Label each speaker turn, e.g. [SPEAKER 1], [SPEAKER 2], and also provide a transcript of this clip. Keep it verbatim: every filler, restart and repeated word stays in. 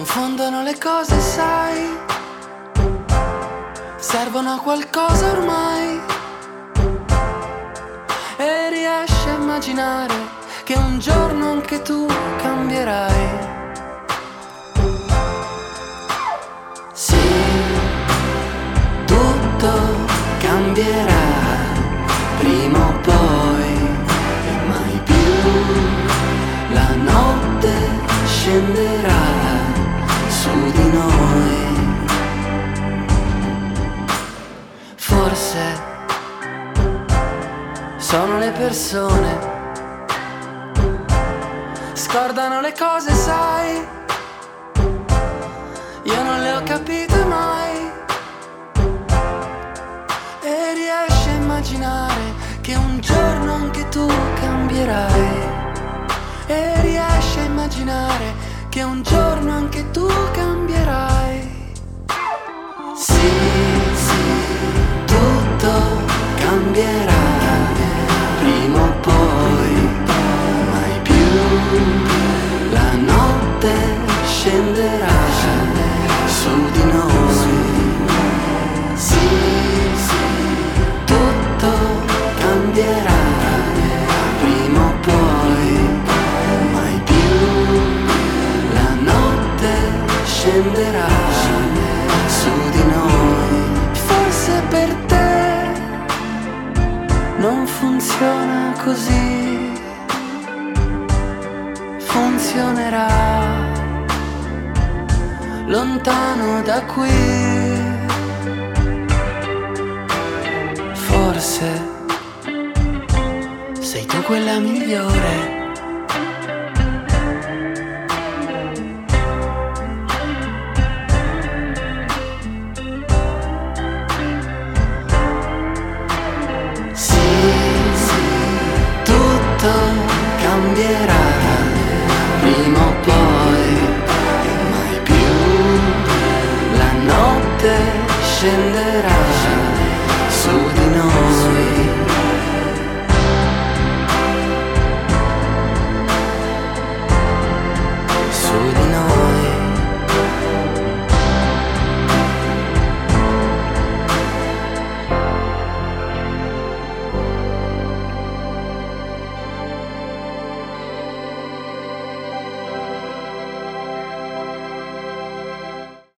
[SPEAKER 1] confondono le cose, sai, servono a qualcosa ormai. E riesci a immaginare che un giorno anche tu cambierai. Sì, tutto cambierà prima o poi, e mai più la notte scenderà su di noi. Forse sono le persone, scordano le cose, sai, io non le ho capite mai. E riesci a immaginare che un giorno anche tu cambierai. E riesci a immaginare che un giorno anche tu cambierai. Sì, sì, tutto cambierà prima o poi, mai più la notte scenderà su di noi. Sì, sì, tutto cambierà prima o poi, mai più la notte scenderà su di noi. Forse per te non funziona così, funzionerà lontano da qui. Forse sei tu quella migliore.